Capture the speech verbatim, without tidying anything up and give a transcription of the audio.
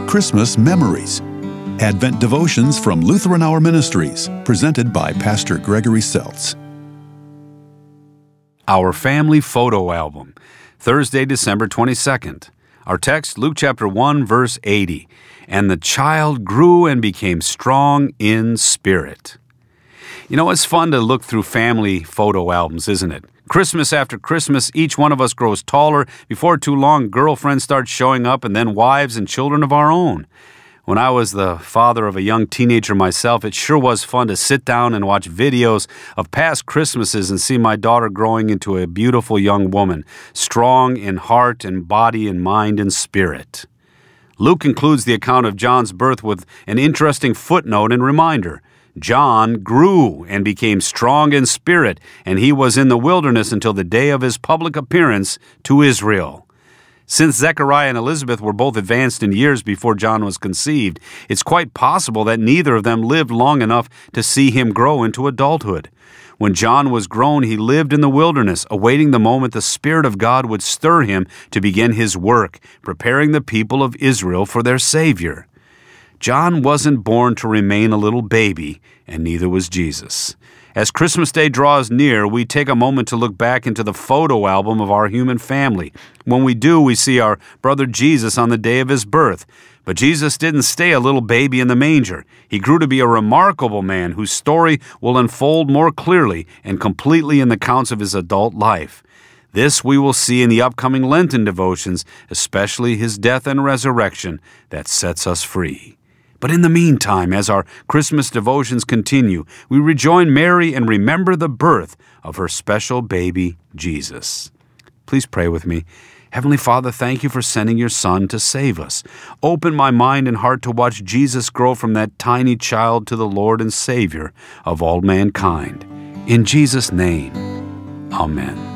Christmas Memories. Advent Devotions from Lutheran Hour Ministries, presented by Pastor Gregory Seltz. Our Family Photo Album, Thursday, December twenty-second. Our text, Luke chapter one, verse eighty. And the child grew and became strong in spirit. You know, it's fun to look through family photo albums, isn't it? Christmas after Christmas, each one of us grows taller. Before too long, girlfriends start showing up, and then wives and children of our own. When I was the father of a young teenager myself, it sure was fun to sit down and watch videos of past Christmases and see my daughter growing into a beautiful young woman, strong in heart and body and mind and spirit. Luke concludes the account of John's birth with an interesting footnote and reminder. John grew and became strong in spirit, and he was in the wilderness until the day of his public appearance to Israel. Since Zechariah and Elizabeth were both advanced in years before John was conceived, it's quite possible that neither of them lived long enough to see him grow into adulthood. When John was grown, he lived in the wilderness, awaiting the moment the Spirit of God would stir him to begin his work, preparing the people of Israel for their Savior. John wasn't born to remain a little baby, and neither was Jesus. As Christmas Day draws near, we take a moment to look back into the photo album of our human family. When we do, we see our brother Jesus on the day of his birth. But Jesus didn't stay a little baby in the manger. He grew to be a remarkable man whose story will unfold more clearly and completely in the accounts of his adult life. This we will see in the upcoming Lenten devotions, especially his death and resurrection that sets us free. But in the meantime, as our Christmas devotions continue, we rejoin Mary and remember the birth of her special baby, Jesus. Please pray with me. Heavenly Father, thank you for sending your Son to save us. Open my mind and heart to watch Jesus grow from that tiny child to the Lord and Savior of all mankind. In Jesus' name, amen.